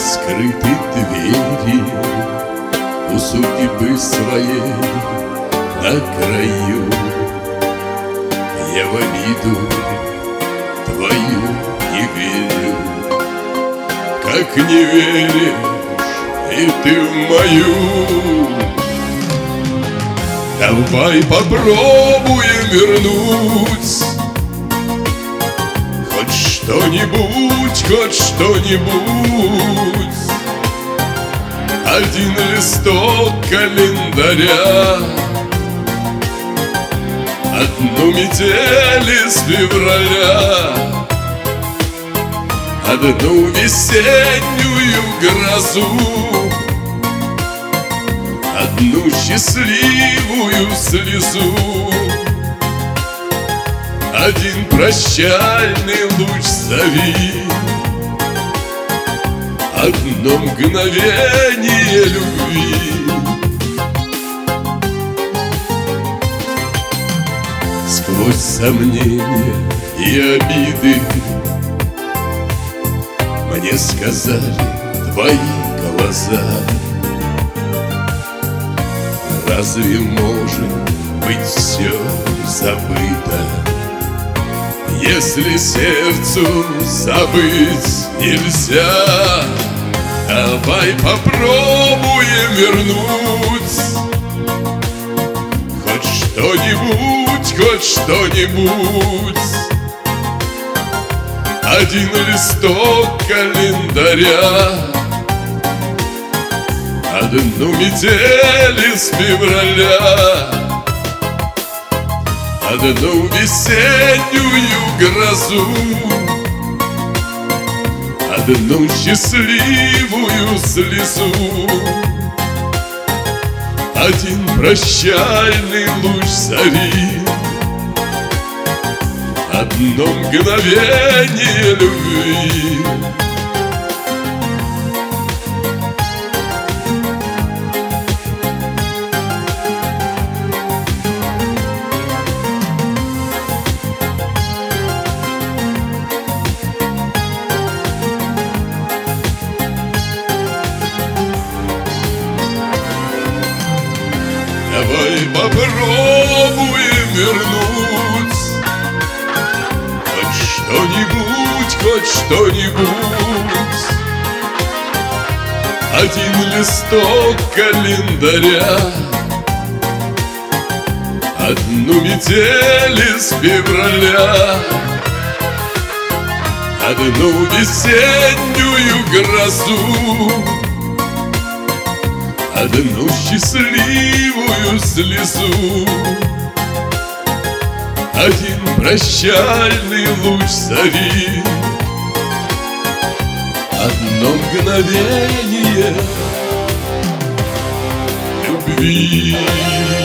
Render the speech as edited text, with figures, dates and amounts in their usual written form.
раскрыты двери у судьбы своей на краю. Я в обиду твою не верю, как не веришь и ты в мою. Давай попробуем вернуть хоть что-нибудь, хоть что-нибудь. Один листок календаря, одну метель из февраля, одну весеннюю грозу, одну счастливую слезу, один прощальный луч зари, одно мгновение любви. Сквозь сомнения и обиды мне сказали твои глаза: разве может быть все забыто, если сердцу забыть нельзя? Давай попробуем вернуть хоть что-нибудь, хоть что-нибудь. Один листок календаря, одну метель из февраля, одну весеннюю грозу, одну счастливую слезу, один прощальный луч зари, одно мгновение любви. Давай попробуем вернуть хоть что-нибудь. Один листок календаря, одну метель из февраля, одну весеннюю грозу, одну счастливую слезу, один прощальный луч зари, одно мгновение любви.